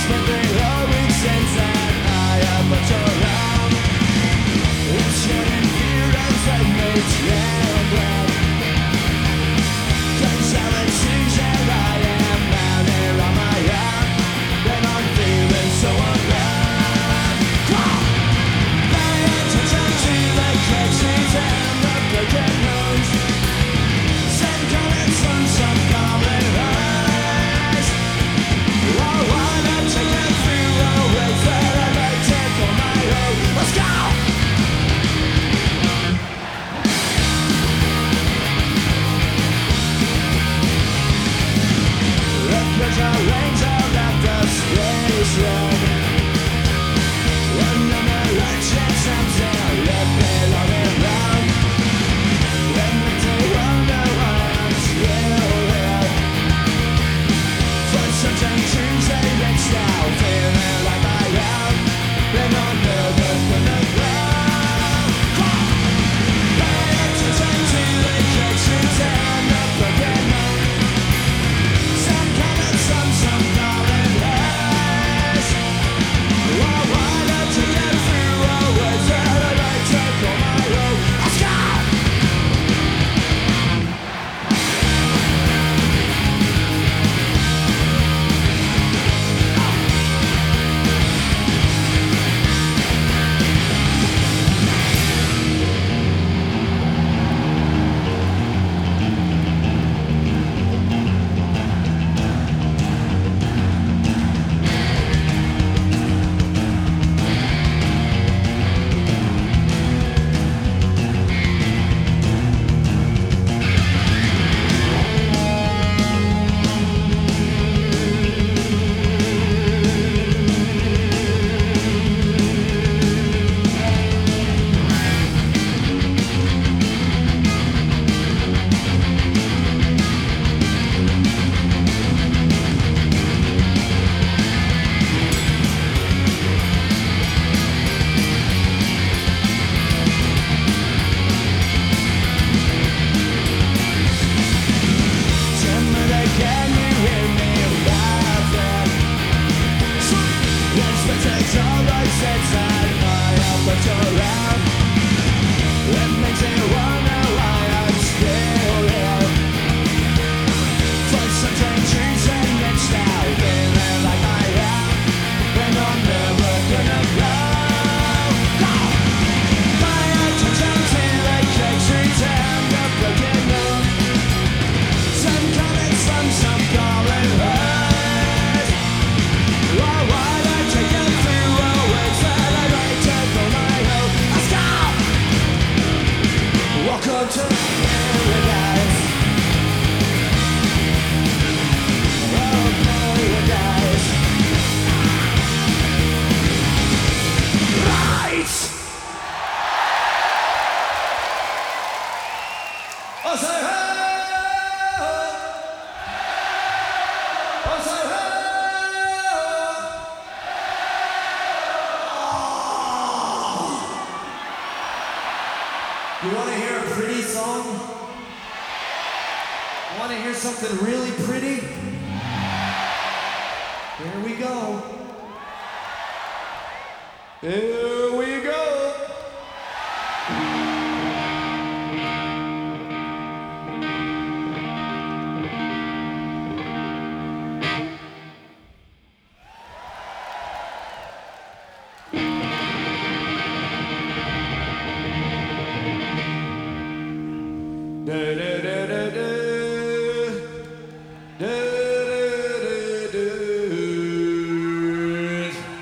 Spent the whole week since that I have looked around. It's getting feelings that make trembling. Causality that I am out here on my own. And I'm feeling so alone. Pay attention to the catches and the broken bones. Some call it some call it eyes. I wanna take it through a way that I may take on my own. Let's go! Refugee range out of the space road. One of the elections comes in, let me love it round. Let me take wonder why I'm still here. For something Tuesday next now, feeling like I am. And I'm never gonna grow. Pay attention to the catches and the broken bones. Some call it some call it lies. I wanna take it through a words that I might take on my own. Let's go! Welcome to paradise. Oh, paradise. Right! I say hey! I say hey! You want to hear a pretty song? Want to hear something really pretty? Here we go. Here we go. Da, da, da.